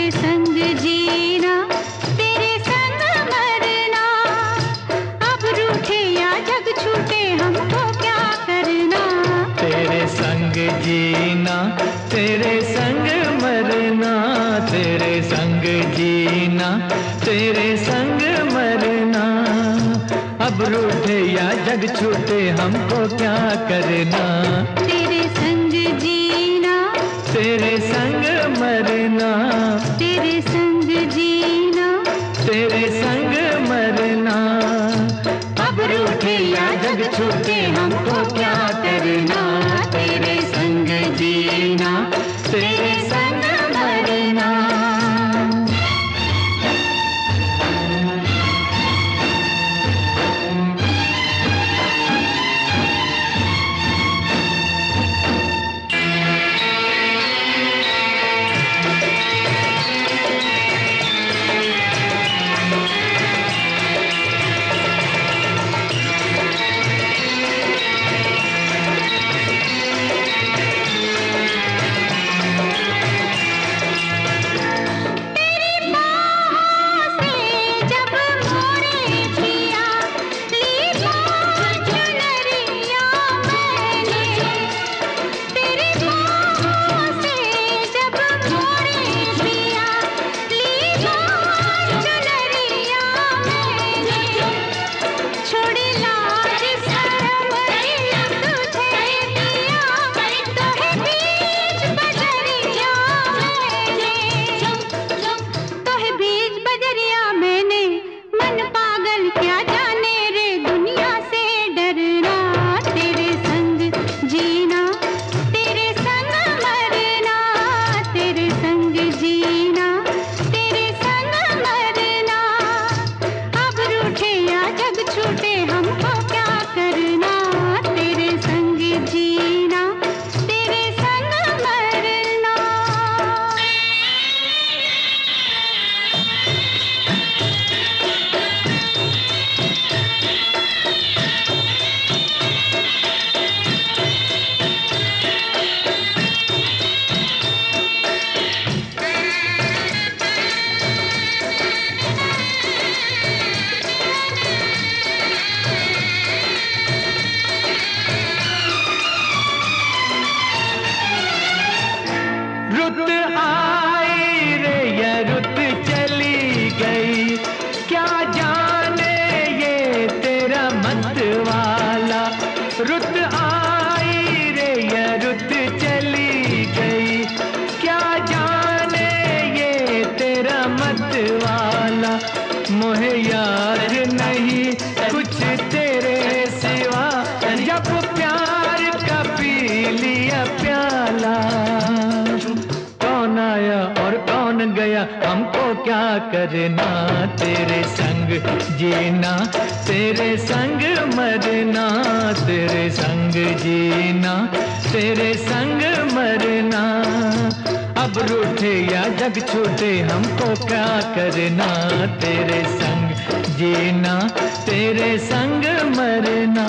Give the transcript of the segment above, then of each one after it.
संग जीना, तेरे संग मरना, अब रूठे या जग छूटे हमको क्या करना। तेरे संग जीना, तेरे संग मरना, तेरे संग जीना, तेरे संग मरना, अब रूठे या जग छूटे हमको क्या करना। तेरे संग जीना, तेरे संग मरना, तेरे संग जीना, तेरे संग मरना, अब रूठे या जग छूटे हमको क्या करना। तेरे संग जीना, तेरे संग मरना। रुत आई रे या रुत चली गई, क्या जाने ये तेरा मत वाला। रुत आई रे या रुत चली गई, क्या जाने ये तेरा मत वाला। मोहे याद नहीं कुछ तेरे सिवा, जब प्यार का पी लिया प्याला। कौन आया और कौन गया हमको क्या करना। तेरे संग जीना, तेरे संग मरना, तेरे संग जीना, तेरे संग मरना, अब रूठे या जग छूटे हमको क्या करना। तेरे संग जीना, तेरे संग मरना।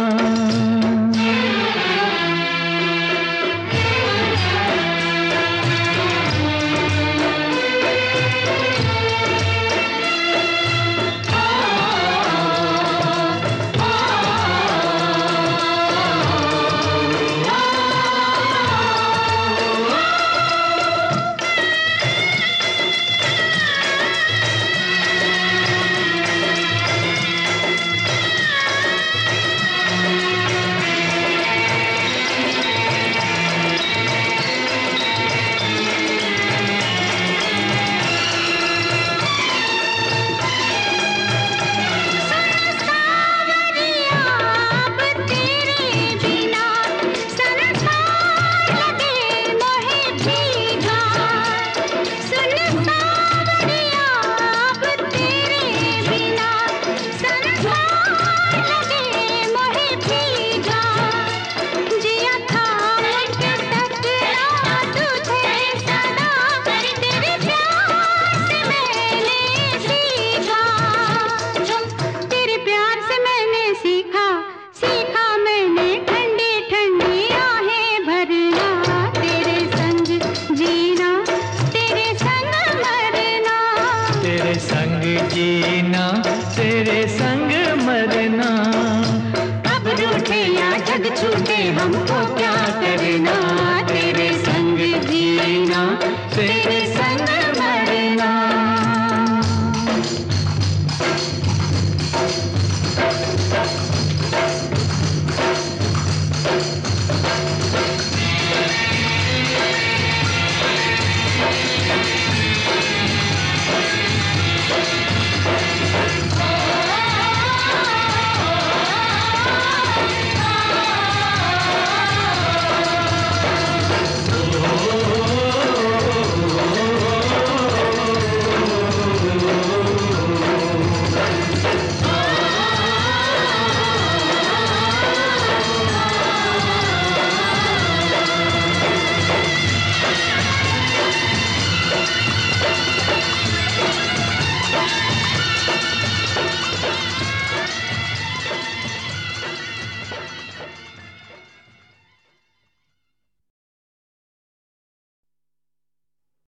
जीना, तेरे संग मरना। अब रूठे या जग छूटे हमको